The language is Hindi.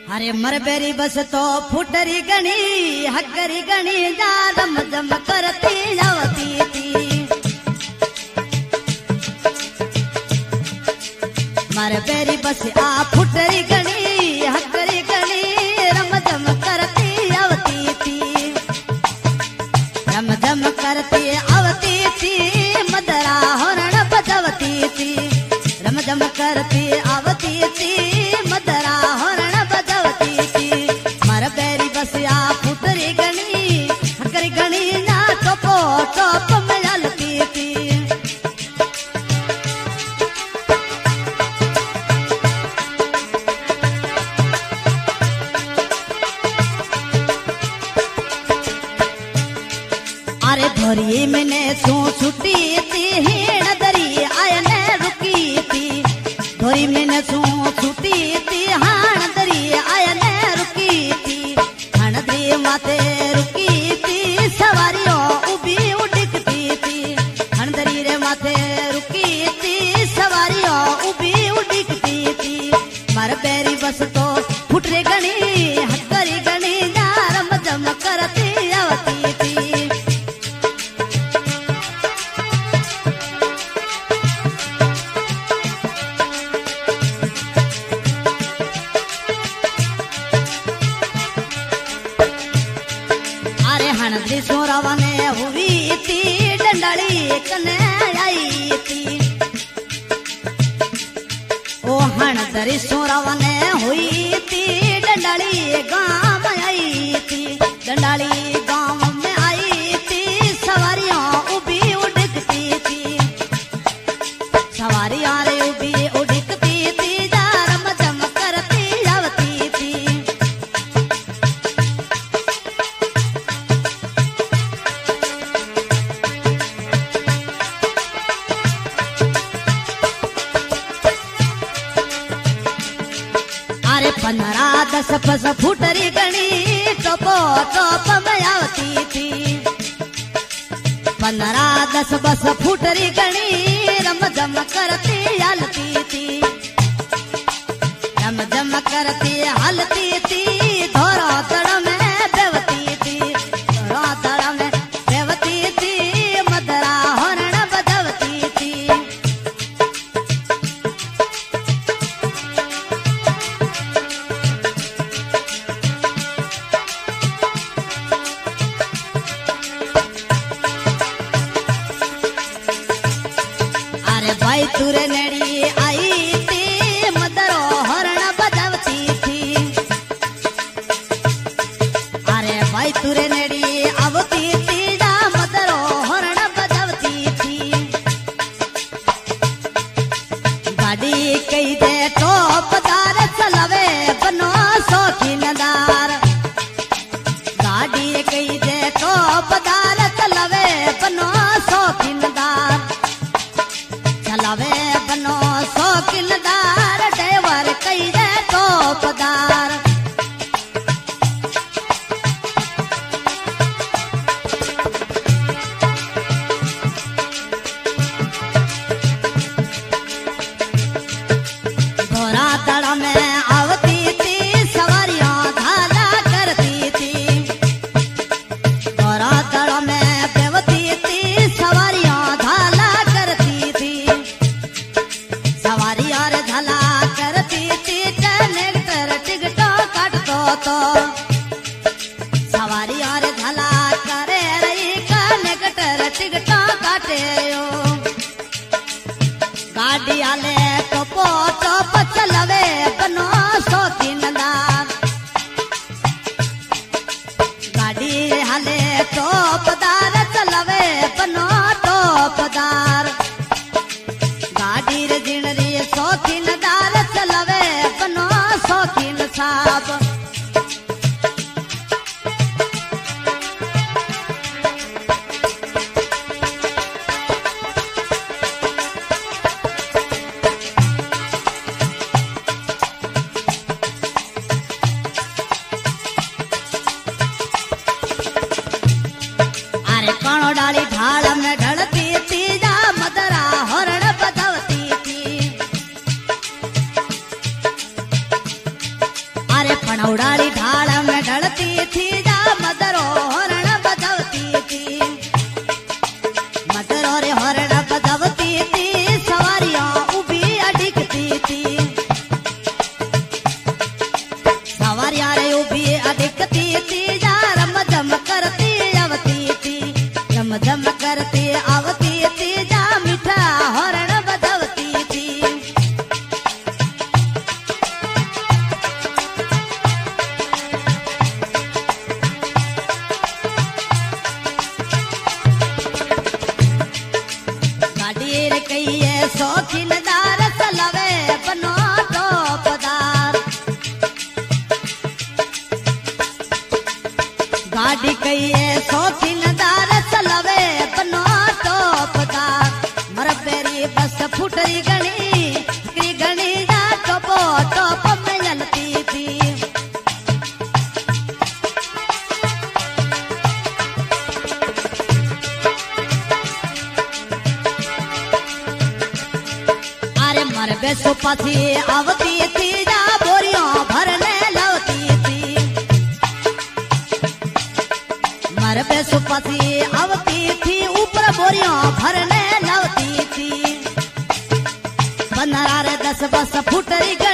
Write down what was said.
अरे मरबेरी बस तो फुटरी गणी हकरी गणी जा दम दम करती जावती थी। मरबेरी बस आ फुटरी गणी हकरी गणी रम दम करती आवती थी। रम दम करती आवती थी मदरा होरण बजवती थी। रम दम करती आवती थी मदरा होरण बजवती थी। मरबेरी बस आ फुटरी गणी हकरी गणी ना टोपो टोप मलती थी। अरे धोरी मैंने सू छुट्टी थी हीण दरी आयने रुकी थी। धोरी मैंने सू छुट्टी थी हाण दरी आयने रुकी थी। हाण दरी माथे रुकी थी सवारियों उबी उड़कती थी। हाण दरी रे माथे रुकी थी सवारियों उबी उड़कती थी। मरबेरी बस तो फुटरे गणी हकरी गणी रम जम करती आवती थी। हणदरी सोरावने हुई थी डंडाली कने आई थी। ओ हणदरी सोरावने हुई थी डंडाली गांव में आई थी। डंडाली गांव में आई थी सवारियां उबी उड़कती थी। सवारियां रे उबी उड़कती थी रम जम करती आवती थी। अरे 15-10 फस फुटरी गणी टोपो टोप में आवती थी। 15-10 बस फुटरी गणी रम जम करती हलती थी। रम जम करती हलती थी धोरा तड़ में बेवती थी। धोरा तड़ में बेवती थी मदरा होरण बजवती थी। भाई तुरे नेड़ी आई थी मदरो हरण बजवती थी। अरे भाई तुरे नेड़ी आवती थी जा मदरो हरण बजवती थी। गाड़ी कई दे टोपदार चलावे बनो शौकीनदार। गाड़ी कई दे टोपदार चलावे बनो शौकीनदार। चलावे बनो शौकीनदार ड्राइवर कई दे टोपदार। घोड़ा तड़ा में आवती थी सवारियां धाला करती थी। घोड़ा तड़ा में बेवती थी सवारियां धाला करती थी। सवारियां रे धला करती थी कनेक्टर टिकटों काटतो तो। सवारियां रे धला करे रही कनेक्टर टिकटों काटे यो। गाड़ी आले टोपो टोप चलवे बनो शौकीनदार। गाड़ी हाले टोपदार चलवे बनो टोपदार। गाड़ी रे जिणरी शौकीनदार चलवे बनो शौकीन साहब। अरे कणो डाली ढाल में ढलती थी जा मदरा होरण बजवती थी। अरे बनौड़ाली ढाल में ढलती थी जा मदरो हरण बजवती थी मदरो रे हरण बजवती थी सवारियां उभी अडिकती थी सवारियां रे उभी अडिकती थी जा रम झम करती आवती थी रम झम करती आवती थी जा मीठा हरण बजवती थी शौकीनदार सलवे बनो टोपदार गाड़ी कहिए शौकीनदार सलवे बनो टोपदार मर पेरी बस फुटरी गणी जा टोपो टोप में जलती थी मर बेसो पाथी आवती थी जा बोरियों भरने लवती थी मर बेसो पाथी आवती थी ऊपर बोरियों भरने लवती थी 15 10 बस फुटरी